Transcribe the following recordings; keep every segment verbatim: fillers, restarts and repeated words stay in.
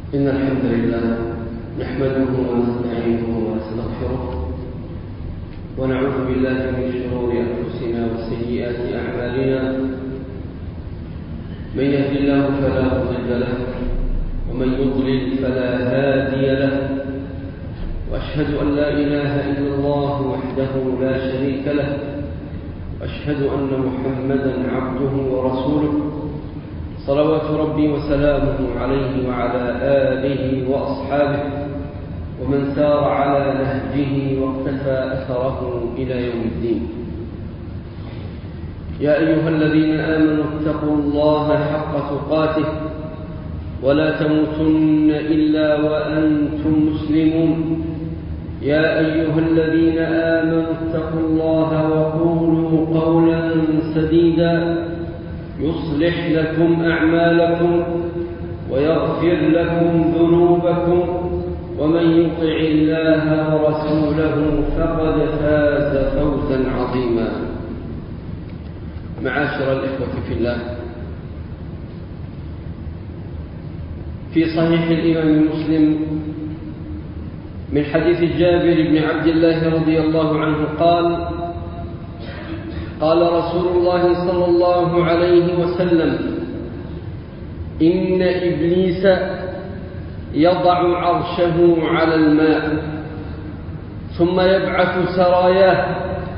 إن الحمد لله نحمده ونستعينه ونستغفره ونعوذ بالله من شرور أنفسنا وسيئات أعمالنا. من يهد الله فلا مضل له ومن يضلل فلا هادي له، وأشهد أن لا إله إلا الله وحده لا شريك له، وأشهد أن محمدا عبده ورسوله صلوات ربي وسلامه عليه وعلى آله وأصحابه ومن سار على نهجه واقتفى أثره إلى يوم الدين. يا أيها الذين آمنوا اتقوا الله حق تقاته ولا تموتن إلا وأنتم مسلمون. يا أيها الذين آمنوا اتقوا الله وقولوا قولا سديدا يصلح لكم أعمالكم ويغفر لكم ذنوبكم، ومن يطع الله ورسوله فقد فاز فوزا عظيما. معاشر الإخوة في الله، في صحيح الإمام مسلم من حديث جابر بن عبد الله رضي الله عنه قال: قال رسول الله صلى الله عليه وسلم: إن إبليس يضع عرشه على الماء ثم يبعث سراياه،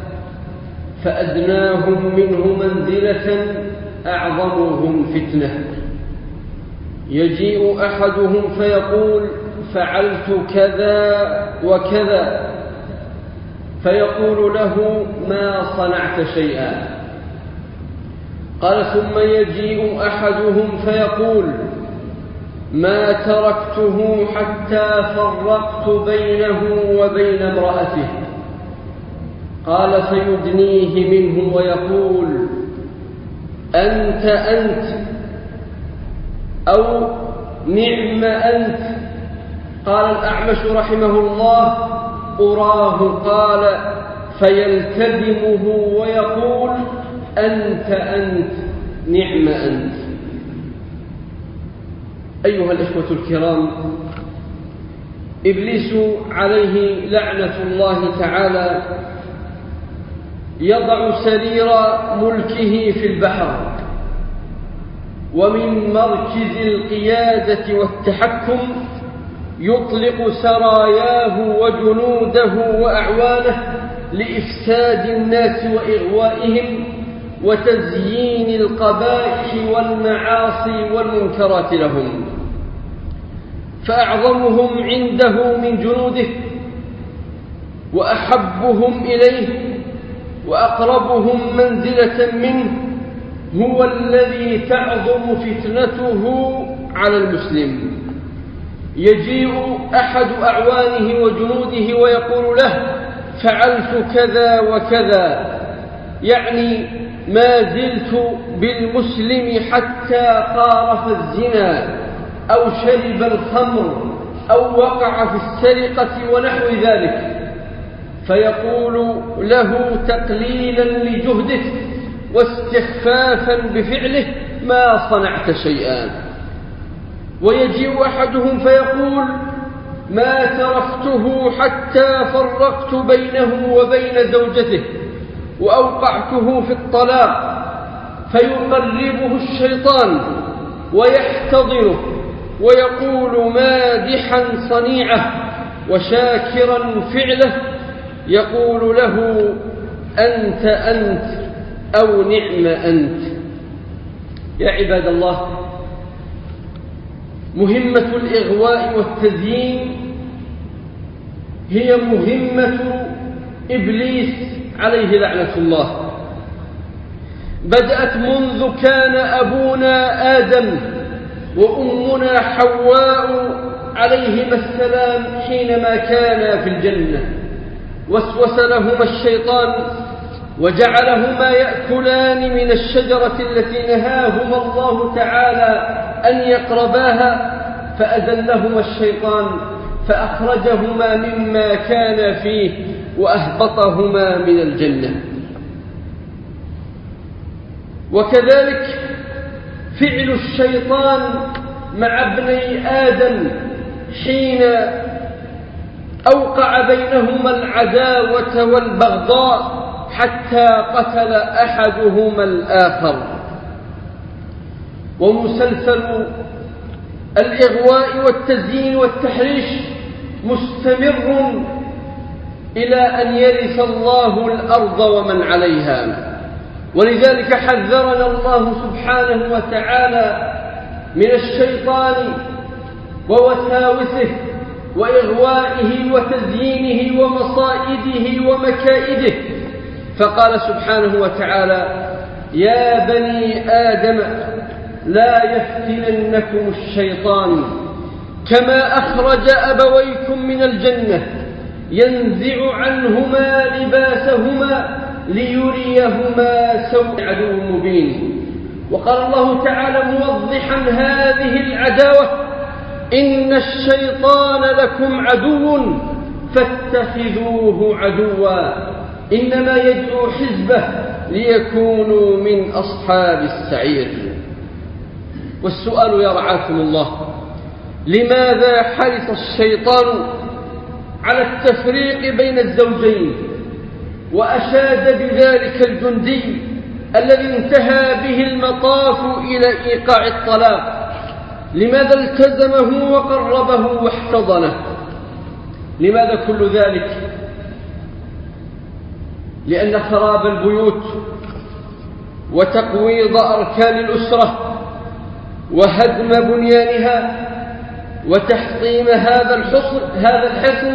فأدناهم منه منزلة أعظمهم فتنة. يجيء أحدهم فيقول: فعلت كذا وكذا، فيقول له: ما صنعت شيئا. قال: ثم يجيء أحدهم فيقول: ما تركته حتى فرقت بينه وبين امرأته. قال: فيدنيه منه ويقول: أنت أنت أو نعم أنت. قال الأعمش رحمه الله: أراه قال فيلتدمه ويقول: أنت أنت نعم أنت. أيها الإخوة الكرام، إبليس عليه لعنة الله تعالى يضع سرير ملكه في البحر، ومن مركز القيادة والتحكم يطلق سراياه وجنوده وأعوانه لإفساد الناس وإغوائهم وتزيين القبائح والمعاصي والمنكرات لهم. فأعظمهم عنده من جنوده وأحبهم إليه وأقربهم منزلة منه هو الذي تعظم فتنته على المسلم. يجيء أحد أعوانه وجنوده ويقول له: فعلت كذا وكذا، يعني ما زلت بالمسلم حتى قارف الزنا أو شرب الخمر أو وقع في السرقة ونحو ذلك، فيقول له تقليلا لجهده واستخفافا بفعله: ما صنعت شيئا. ويجيء أحدهم فيقول: ما تركته حتى فرقت بينه وبين زوجته وأوقعته في الطلاق، فيقربه الشيطان ويحتضنه ويقول مادحا صنيعه وشاكرا فعله، يقول له: أنت أنت أو نعم أنت. يا عباد الله، مهمة الإغواء والتزيين هي مهمة إبليس عليه لعنة الله. بدأت منذ كان أبونا آدم وأمنا حواء عليهما السلام حينما كانا في الجنة، وسوس لهما الشيطان وجعلهما يأكلان من الشجرة التي نهاهما الله تعالى أن يقرباها، فأذلهما الشيطان فأخرجهما مما كان فيه وأهبطهما من الجنة. وكذلك فعل الشيطان مع ابني آدم حين أوقع بينهما العداوة والبغضاء حتى قتل أحدهما الآخر. ومسلسل الإغواء والتزيين والتحريش مستمر إلى أن يرث الله الأرض ومن عليها. ولذلك حذرنا الله سبحانه وتعالى من الشيطان ووساوسه وإغوائه وتزيينه ومصائده ومكائده، فقال سبحانه وتعالى: يا بني آدم لا يفتننكم الشيطان كما أخرج أبويكم من الجنة ينزع عنهما لباسهما ليريهما سوء عدو مبين. وقال الله تعالى موضحا هذه العداوة: إن الشيطان لكم عدو فاتخذوه عدوا إنما يدعو حزبه ليكونوا من أصحاب السعير. والسؤال يا رعاكم الله: لماذا حرص الشيطان على التفريق بين الزوجين وأشاد بذلك الجندي الذي انتهى به المطاف إلى إيقاع الطلاق؟ لماذا التزمه وقربه واحتضنه؟ لماذا كل ذلك؟ لأن خراب البيوت وتقويض أركان الأسرة وهدم بنيانها وتحطيم هذا الحصن هذا الحصن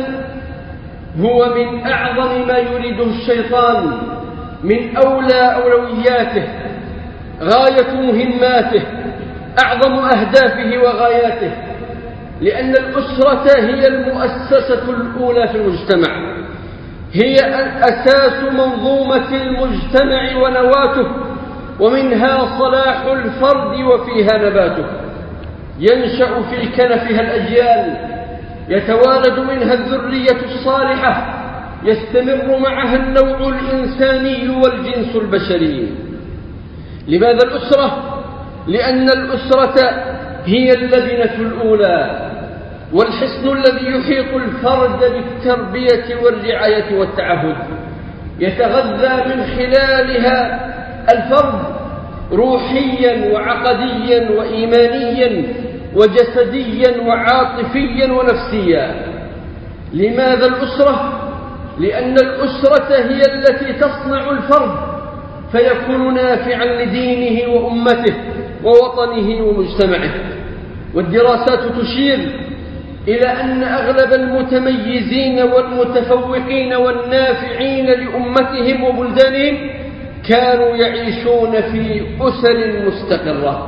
هو من أعظم ما يريده الشيطان، من أولى أولوياته، غاية مهماته، أعظم أهدافه وغاياته. لأن الأسرة هي المؤسسة الأولى في المجتمع، هي أساس منظومة المجتمع ونواته، ومنها صلاح الفرد وفيها نباته. ينشأ في كنفها الأجيال، يتوالد منها الذرية الصالحة، يستمر معها النوع الإنساني والجنس البشري. لماذا الأسرة؟ لأن الأسرة هي اللبنة الأولى والحصن الذي يحيط الفرد بالتربية والرعاية والتعهد، يتغذى من خلالها الفرد روحيا وعقديا وإيمانيا وجسديا وعاطفيا ونفسيا. لماذا الأسرة؟ لأن الأسرة هي التي تصنع الفرد فيكون نافعا لدينه وأمته ووطنه ومجتمعه. والدراسات تشير إلى أن أغلب المتميزين والمتفوقين والنافعين لأمتهم وبلدانهم كانوا يعيشون في أسر مستقرة.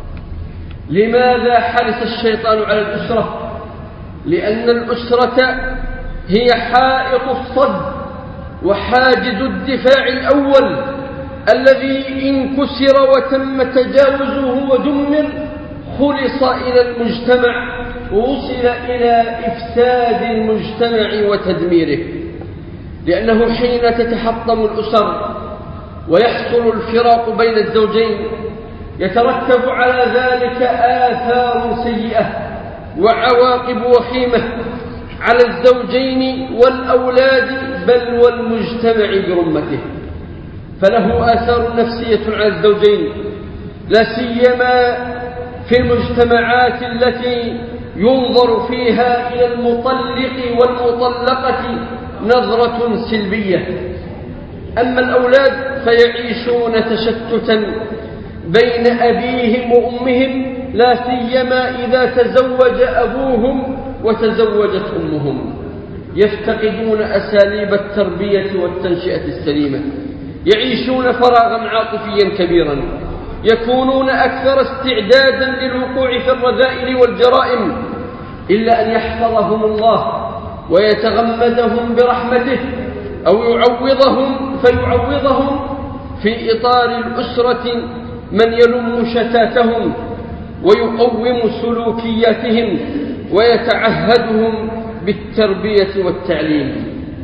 لماذا حرص الشيطان على الأسرة؟ لأن الأسرة هي حائط الصد وحاجز الدفاع الأول الذي إن كسر وتم تجاوزه ودمر خلص إلى المجتمع ووصل إلى إفساد المجتمع وتدميره. لأنه حين تتحطم الأسر ويحصل الفراق بين الزوجين يترتب على ذلك آثار سيئة وعواقب وخيمة على الزوجين والأولاد بل والمجتمع برمته. فله آثار نفسية على الزوجين، لا سيما في المجتمعات التي ينظر فيها إلى المطلق والمطلقة نظرة سلبية. أما الأولاد فيعيشون تشتتا بين أبيهم وأمهم، لا سيما إذا تزوج أبوهم وتزوجت أمهم. يفتقدون أساليب التربية والتنشئة السليمة، يعيشون فراغا عاطفيا كبيرا، يكونون أكثر استعدادا للوقوع في الرذائل والجرائم، إلا أن يحفظهم الله ويتغمدهم برحمته أو يعوضهم فيعوضهم في إطار الأسرة من يلم شتاتهم ويقوم سلوكياتهم ويتعهدهم بالتربية والتعليم.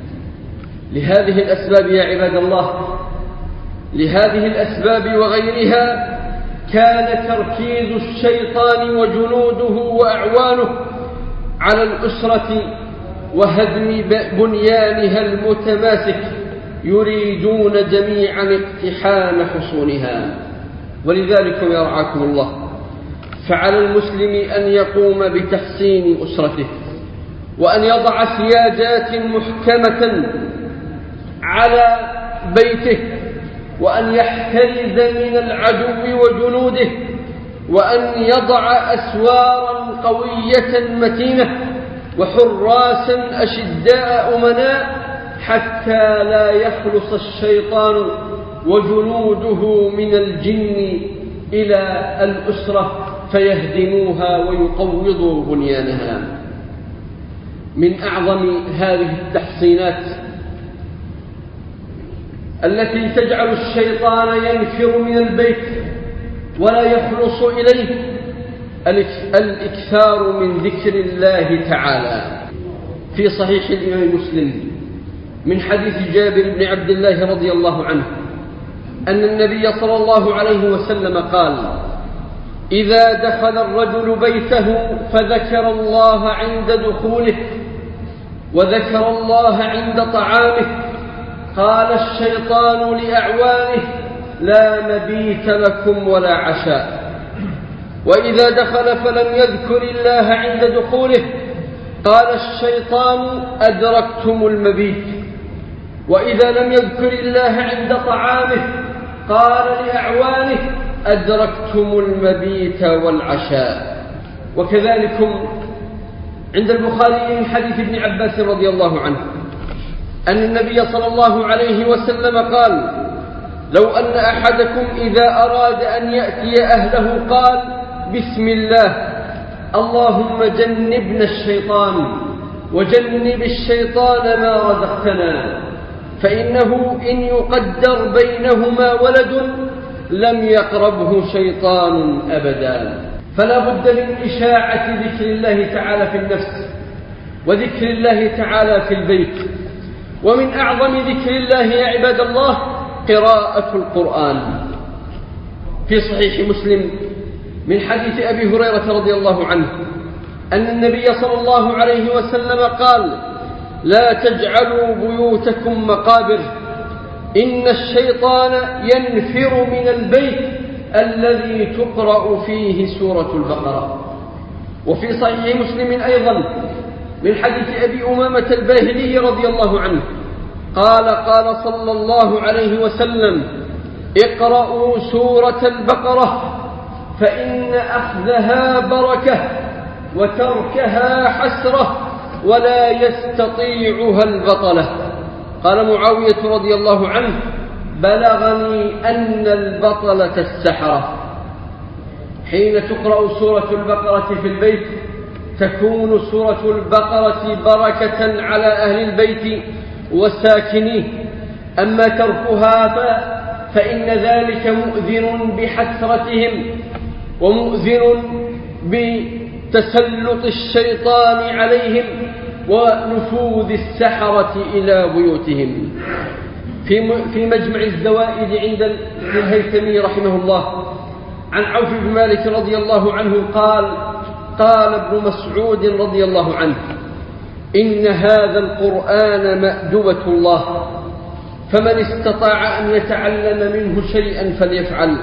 لهذه الأسباب يا عباد الله، لهذه الأسباب وغيرها كان تركيز الشيطان وجنوده وأعوانه على الأسرة وهدم بنيانها المتماسك، يريدون جميعا اقتحام حصونها. ولذلك يرعاكم الله فعلى المسلم أن يقوم بتحسين أسرته، وأن يضع سياجات محكمة على بيته، وأن يحترز من العدو وجنوده، وأن يضع أسوارا قوية متينة وحراسا أشداء أمناء حتى لا يخلص الشيطان وجنوده من الجن إلى الأسرة فيهدموها ويقوضوا بنيانها. من أعظم هذه التحصينات التي تجعل الشيطان ينفر من البيت ولا يخلص إليه الإكثار من ذكر الله تعالى. في صحيح الإمام مسلم من حديث جابر بن عبد الله رضي الله عنه أن النبي صلى الله عليه وسلم قال: إذا دخل الرجل بيته فذكر الله عند دخوله وذكر الله عند طعامه قال الشيطان لأعوانه: لا مبيت لكم ولا عشاء. وإذا دخل فلم يذكر الله عند دخوله قال الشيطان: أدركتم المبيت. وإذا لم يذكر الله عند طعامه قال لأعوانه: أدركتم المبيت والعشاء. وكذلك عند البخاري من حديث ابن عباس رضي الله عنه أن النبي صلى الله عليه وسلم قال: لو أن أحدكم إذا أراد أن يأتي أهله قال: بسم الله، اللهم جنبنا الشيطان وجنب الشيطان ما رزقتنا، فإنه إن يقدر بينهما ولد لم يقربه شيطان أبدا. فلا بد من إشاعة ذكر الله تعالى في النفس وذكر الله تعالى في البيت. ومن أعظم ذكر الله يا عباد الله قراءة القرآن. في صحيح مسلم من حديث أبي هريرة رضي الله عنه أن النبي صلى الله عليه وسلم قال: لا تجعلوا بيوتكم مقابر، إن الشيطان ينفر من البيت الذي تقرأ فيه سورة البقرة. وفي صحيح مسلم أيضا من حديث أبي أمامة الباهلي رضي الله عنه قال: قال صلى الله عليه وسلم: اقرأوا سورة البقرة فإن أخذها بركة وتركها حسرة ولا يستطيعها البطلة. قال معاوية رضي الله عنه: بلغني أن البطلة السحرة. حين تقرأ سورة البقرة في البيت تكون سورة البقرة بركة على أهل البيت والساكنين. أما تركها فإن ذلك مؤذن بحسرتهم ومؤذن بتسلط الشيطان عليهم ونفوذ السحرة إلى بيوتهم. في مجمع الزوائد عند الهيثمي رحمه الله عن عوف بن مالك رضي الله عنه قال: قال ابن مسعود رضي الله عنه: إن هذا القرآن مأدبة الله، فمن استطاع أن يتعلم منه شيئا فليفعل،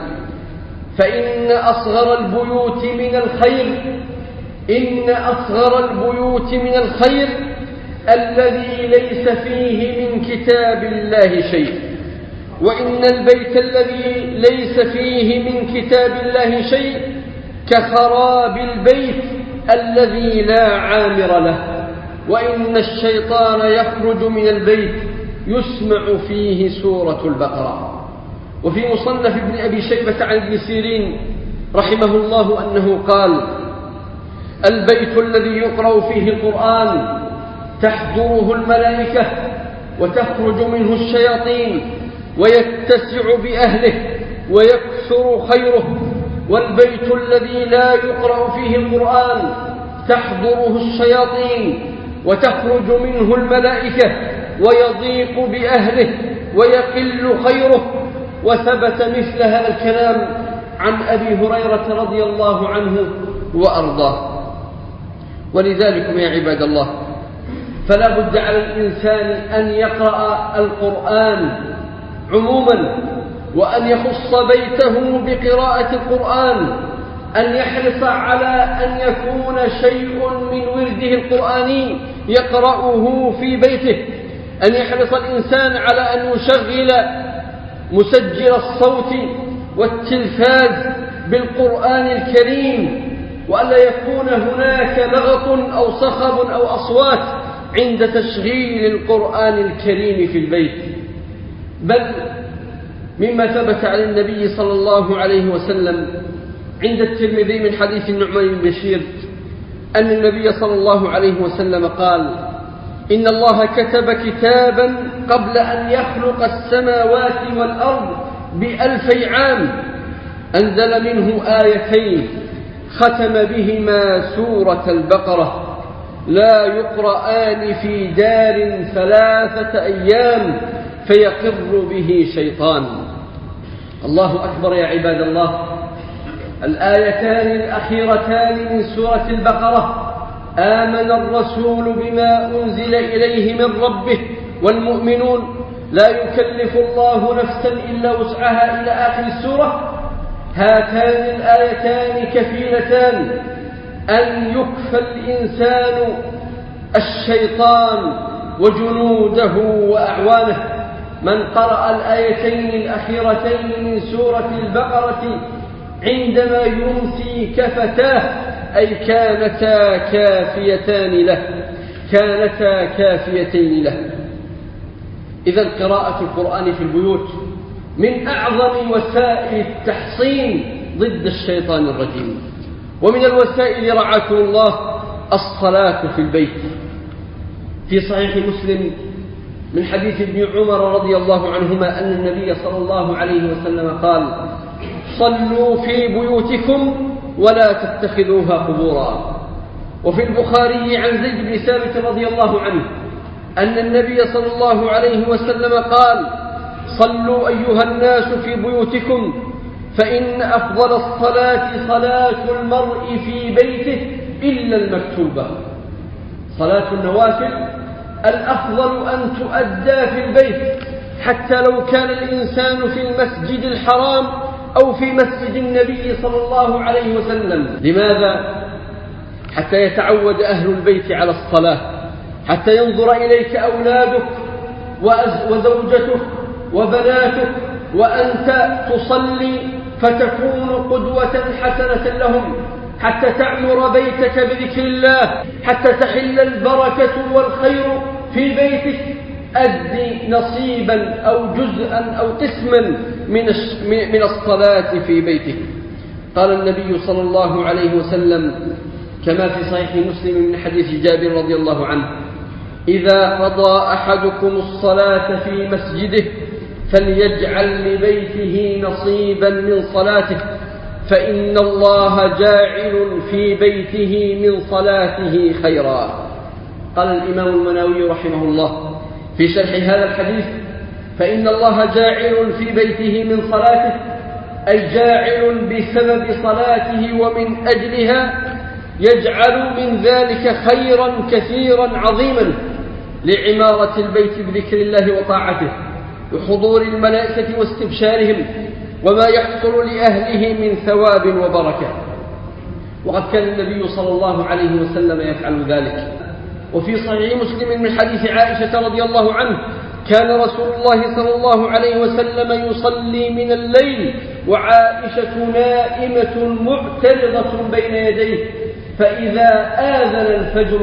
فإن أصغر البيوت من الخير إن أصغر البيوت من الخير الذي ليس فيه من كتاب الله شيء، وإن البيت الذي ليس فيه من كتاب الله شيء كخراب البيت الذي لا عامر له، وإن الشيطان يخرج من البيت يسمع فيه سورة البقرة. وفي مصنف ابن أبي شيبة عن ابن سيرين رحمه الله أنه قال: البيت الذي يقرأ فيه القرآن تحضره الملائكة وتخرج منه الشياطين ويتسع بأهله ويكثر خيره، والبيت الذي لا يقرأ فيه القرآن تحضره الشياطين وتخرج منه الملائكة ويضيق بأهله ويقل خيره. وثبت مثل هذا الكلام عن أبي هريرة رضي الله عنه وأرضاه. ولذلك يا عباد الله فلا بد على الإنسان أن يقرأ القرآن عموما، وأن يخص بيته بقراءة القرآن، أن يحرص على أن يكون شيء من ورده القرآني يقرأه في بيته، أن يحرص الإنسان على أن يشغل مسجل الصوت والتلفاز بالقرآن الكريم، وألا يكون هناك لغط أو صخب أو أصوات عند تشغيل القرآن الكريم في البيت. بل مما ثبت عن النبي صلى الله عليه وسلم عند الترمذي من حديث النعمان بن بشير أن النبي صلى الله عليه وسلم قال: إن الله كتب كتابا قبل أن يخلق السماوات والأرض بألفي عام، أنزل منه آيتين ختم بهما سورة البقرة، لا يقرآن في دار ثلاثة أيام فيقر به شيطان. الله أكبر يا عباد الله. الآيتان الأخيرتان من سورة البقرة: آمن الرسول بما أنزل إليه من ربه والمؤمنون لا يكلف الله نفسا إلا وسعها إلى آخر السورة. هاتان الآيتان كفيلتان أن يكفى الإنسان الشيطان وجنوده وأعوانه. من قرأ الآيتين الأخيرتين من سورة البقرة عندما يمسي كفتاه أي كانتا كافيتان له كانتا كافيتين له. إذا قراءة القرآن في البيوت من أعظم وسائل التحصين ضد الشيطان الرجيم. ومن الوسائل رعاكم الله الصلاة في البيت. في صحيح مسلم من حديث ابن عمر رضي الله عنهما أن النبي صلى الله عليه وسلم قال: صلوا في بيوتكم ولا تتخذوها قبورا. وفي البخاري عن زيد بن ثابت رضي الله عنه أن النبي صلى الله عليه وسلم قال: صلوا أيها الناس في بيوتكم فإن أفضل الصلاة صلاة المرء في بيته إلا المكتوبة. صلاة النوافل الأفضل أن تؤدى في البيت، حتى لو كان الإنسان في المسجد الحرام أو في مسجد النبي صلى الله عليه وسلم. لماذا؟ حتى يتعود أهل البيت على الصلاة، حتى ينظر إليك أولادك وزوجتك وبناتك وأنت تصلي فتكون قدوة حسنة لهم، حتى تعمر بيتك بذكر الله، حتى تحل البركة والخير في بيتك. أدي نصيبا أو جزءا أو قسما من الصلاة في بيتك. قال النبي صلى الله عليه وسلم كما في صحيح مسلم من حديث جابر رضي الله عنه: إذا قضى أحدكم الصلاة في مسجده فليجعل لبيته نصيبا من صلاته، فإن الله جاعل في بيته من صلاته خيرا. قال الإمام المناوي رحمه الله في شرح هذا الحديث: فإن الله جاعل في بيته من صلاته، أي جاعل بسبب صلاته ومن أجلها، يجعل من ذلك خيرا كثيرا عظيما لعمارة البيت بذكر الله وطاعته وحضور الملائكة واستبشارهم وما يحصل لأهله من ثواب وبركة. وقد كان النبي صلى الله عليه وسلم يفعل ذلك. وفي صحيح مسلم من حديث عائشة رضي الله عنه: كان رسول الله صلى الله عليه وسلم يصلي من الليل وعائشة نائمة معترضة بين يديه، فإذا آذن الفجر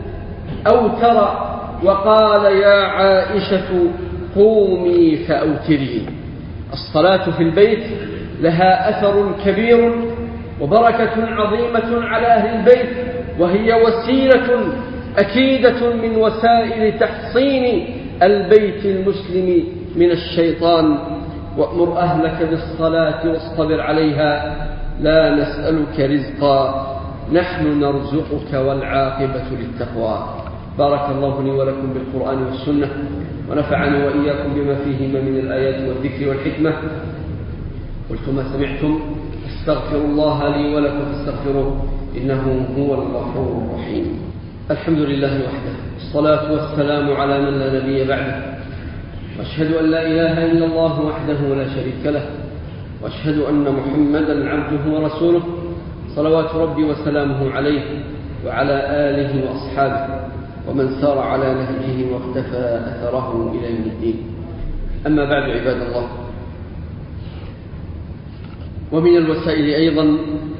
أوتر وقال: يا عائشة قومي فأوتري. الصلاة في البيت لها أثر كبير وبركة عظيمة على أهل البيت، وهي وسيلة أكيدة من وسائل تحصين البيت المسلم من الشيطان. وأمر أهلك بالصلاة واصطبر عليها لا نسألك رزقا نحن نرزقك والعاقبة للتقوى. بارك الله لي ولكم بالقرآن والسنة، ونفعني وإياكم بما فيهما من الآيات والذكر والحكمة. قلت ما سمعتم أستغفر الله لي ولكم فاستغفروه إنه هو الغفور الرحيم. الحمد لله وحده، الصلاة والسلام على من لا نبي بعده، وأشهد أن لا إله إلا الله وحده لا شريك له، وأشهد أن محمدا عبده ورسوله صلوات ربي وسلامه عليه وعلى آله وأصحابه ومن سار على نهجه واختفى أثره إلى يوم الدين. أما بعد عباد الله، ومن الوسائل أيضا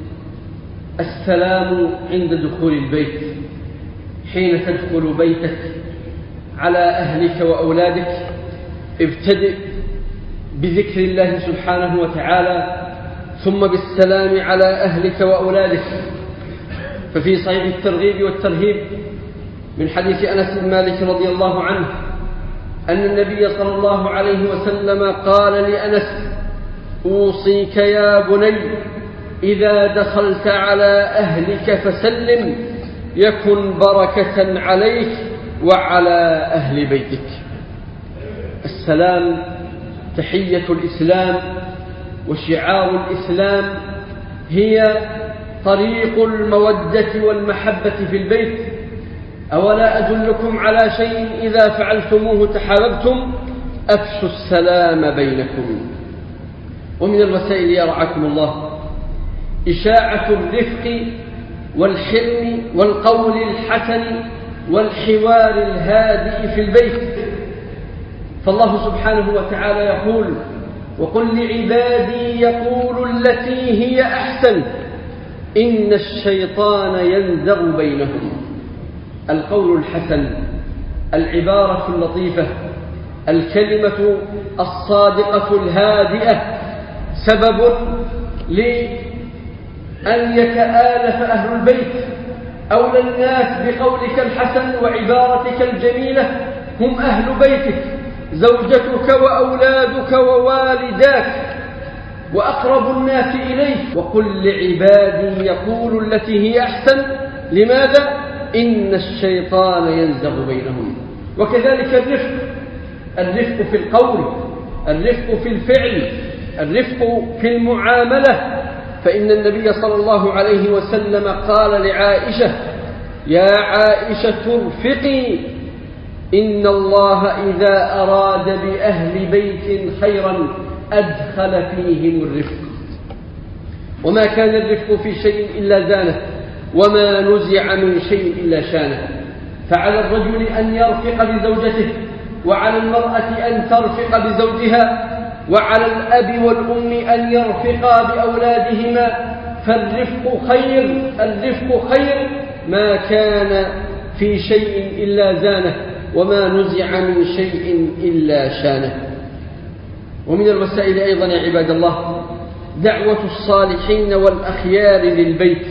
السلام عند دخول البيت. حين تدخل بيتك على أهلك وأولادك ابتدئ بذكر الله سبحانه وتعالى ثم بالسلام على أهلك وأولادك. ففي صحيح الترغيب والترهيب من حديث أنس بن مالك رضي الله عنه أن النبي صلى الله عليه وسلم قال لأنس: أوصيك يا بني إذا دخلت على أهلك فسلم يكن بركة عليك وعلى أهل بيتك. السلام تحية الإسلام وشعار الإسلام، هي طريق المودة والمحبة في البيت. أولا أدلكم على شيء إذا فعلتموه تحاببتم؟ أفشوا السلام بينكم. ومن الوسائل يرعاكم الله إشاعة الرفق والحلم والقول الحسن والحوار الهادئ في البيت. فالله سبحانه وتعالى يقول: وقل لعبادي يقولوا التي هي أحسن إن الشيطان ينزغ بينهم. القول الحسن، العبارة اللطيفة، الكلمة الصادقة الهادئة سبب لأن يتآلف أهل البيت. أولى الناس بقولك الحسن وعبارتك الجميلة هم أهل بيتك، زوجتك وأولادك ووالداك وأقرب الناس إليك. وقل لعبادي يقول التي هي أحسن. لماذا؟ إن الشيطان ينزغ بينهم. وكذلك الرفق، الرفق في القول، الرفق في الفعل، الرفق في المعاملة. فإن النبي صلى الله عليه وسلم قال لعائشة: يا عائشة ارفقي إن الله إذا أراد بأهل بيت خيرا أدخل فيهم الرفق. وما كان الرفق في شيء إلا زانه، وما نزع من شيء إلا شانه. فعلى الرجل أن يرفق بزوجته، وعلى المرأة أن ترفق بزوجها، وعلى الأب والأم أن يرفقا بأولادهما. فالرفق خير، الرفق خير ما كان في شيء إلا زانه، وما نزع من شيء إلا شانه. ومن الوسائل أيضا يا عباد الله دعوة الصالحين والأخيار للبيت.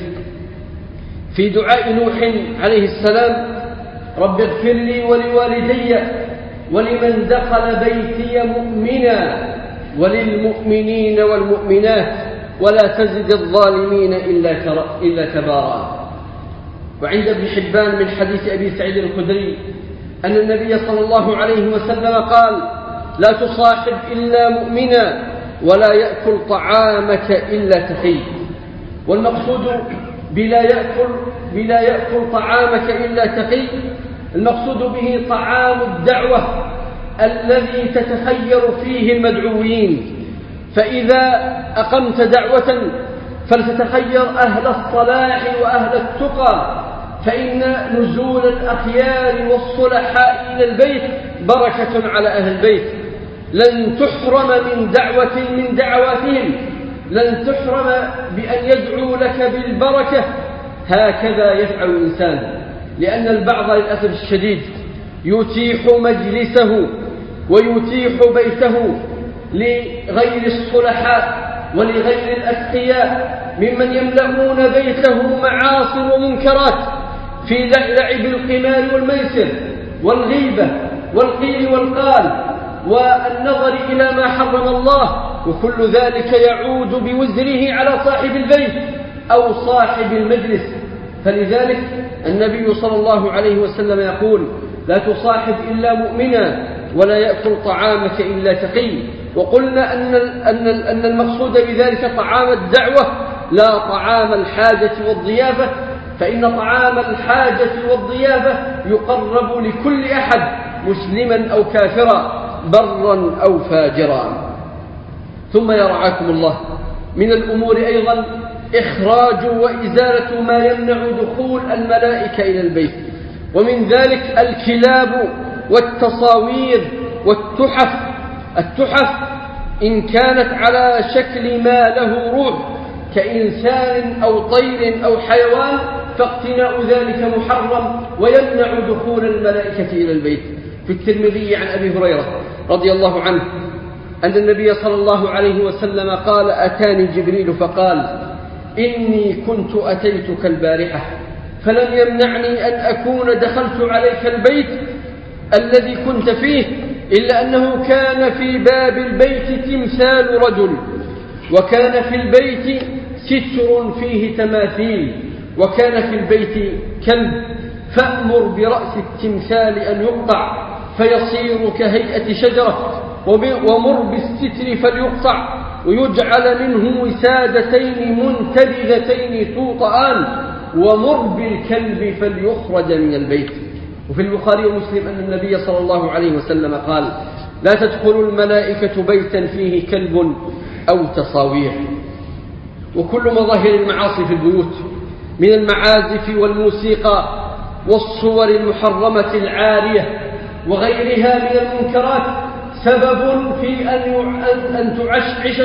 في دعاء نوح عليه السلام: رب اغفر لي ولوالدي ولمن دخل بيتي مؤمنا وللمؤمنين والمؤمنات ولا تزد الظالمين إلا تبارا. وعند ابن حبان من حديث أبي سعيد الخدري أن النبي صلى الله عليه وسلم قال: لا تصاحب إلا مؤمنا ولا يأكل طعامك إلا تقي. والمقصود بلا يأكل, بلا يأكل طعامك إلا تقي، المقصود به طعام الدعوة الذي تتخير فيه المدعوين. فإذا أقمت دعوة فلتتخير أهل الصلاح وأهل التقى، فإن نزول الأخيار والصلحاء إلى البيت بركة على أهل البيت. لن تحرم من دعوة من دعواتهم، لن تحرم بأن يدعو لك بالبركة. هكذا يفعل الإنسان، لأن البعض للأسف الشديد يتيح مجلسه ويتيح بيته لغير الصلحاء ولغير الأتقياء ممن يملؤون بيته معاصي ومنكرات في لعب القمار والميسر والغيبة والقيل والقال والنظر إلى ما حرم الله، وكل ذلك يعود بوزره على صاحب البيت أو صاحب المجلس. فلذلك النبي صلى الله عليه وسلم يقول: لا تصاحب إلا مؤمنا ولا يأكل طعامك إلا تقي. وقلنا أن أن المقصود بذلك طعام الدعوة لا طعام الحاجة والضيافة، فإن طعام الحاجة والضيافة يقرب لكل أحد مسلما أو كافرا، برا أو فاجرا. ثم يرعاكم الله من الأمور أيضا إخراج وإزالة ما يمنع دخول الملائكة إلى البيت، ومن ذلك الكلاب والتصاوير والتحف. التحف إن كانت على شكل ما له روح كإنسان أو طير أو حيوان فاقتناء ذلك محرم ويمنع دخول الملائكة إلى البيت. في الترمذي عن أبي هريرة رضي الله عنه أن النبي صلى الله عليه وسلم قال: أتاني جبريل فقال: إني كنت أتيتك البارحة فلم يمنعني أن أكون دخلت عليك البيت الذي كنت فيه، إلا أنه كان في باب البيت تمثال رجل، وكان في البيت ستر فيه تماثيل، وكان في البيت كلب، فأمر برأس التمثال أن يقطع فيصير كهيئة شجرة، ومر بالستر فليقطع ويجعل منه وسادتين منتبذتين توطآن، ومر بالكلب فليخرج من البيت. وفي البخاري ومسلم أن النبي صلى الله عليه وسلم قال: لا تدخل الملائكة بيتا فيه كلب أو تصاوير. وكل مظاهر المعاصي في البيوت من المعازف والموسيقى والصور المحرمة العارية وغيرها من المنكرات سبب في أن تعشعش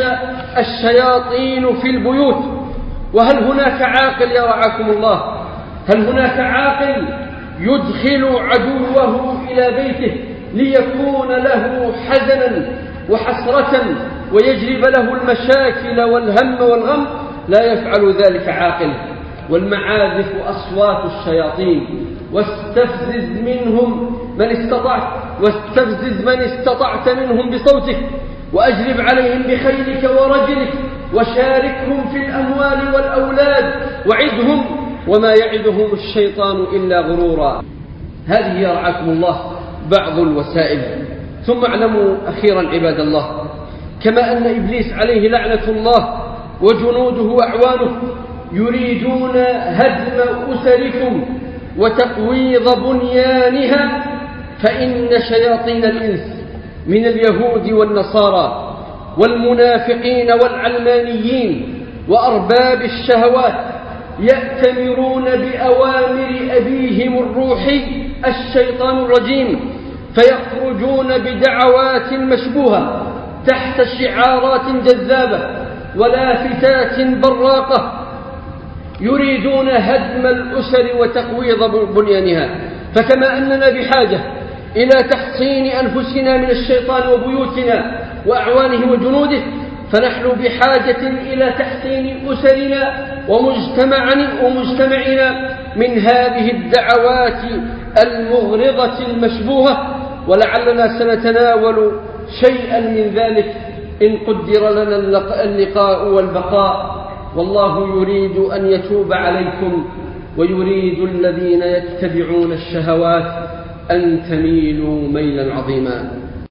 الشياطين في البيوت. وهل هناك عاقل يرعاكم الله؟ هل هناك عاقل يدخل عدوه إلى بيته ليكون له حزنا وحسرة ويجلب له المشاكل والهم والغم؟ لا يفعل ذلك عاقل. والمعازف أصوات الشياطين، واستفزز منهم من استطعت واستفزز من استطعت منهم بصوتك، وأجلب عليهم بخيلك ورجلك، وشاركهم في الأموال والأولاد، وعدهم وما يعدهم الشيطان إلا غرورا. هذه يرعاكم الله بعض الوسائل. ثم اعلموا أخيرا عباد الله، كما أن إبليس عليه لعنة الله وجنوده وأعوانه يريدون هدم أسركم وتقويض بنيانها، فإن شياطين الإنس من اليهود والنصارى والمنافقين والعلمانيين وأرباب الشهوات يأتمرون بأوامر أبيهم الروحي الشيطان الرجيم، فيخرجون بدعوات مشبوهة تحت شعارات جذابة ولافتات براقة، يريدون هدم الأسر وتقويض بنيانها. فكما أننا بحاجة إلى تحصين أنفسنا من الشيطان وبيوتنا وأعوانه وجنوده، فنحن بحاجة إلى تحصين أسرنا ومجتمعنا من هذه الدعوات المغرضة المشبوهة. ولعلنا سنتناول شيئا من ذلك إن قدر لنا اللقاء والبقاء. والله يريد أن يتوب عليكم، ويريد الذين يتبعون الشهوات أن تميلوا ميلا عظيما.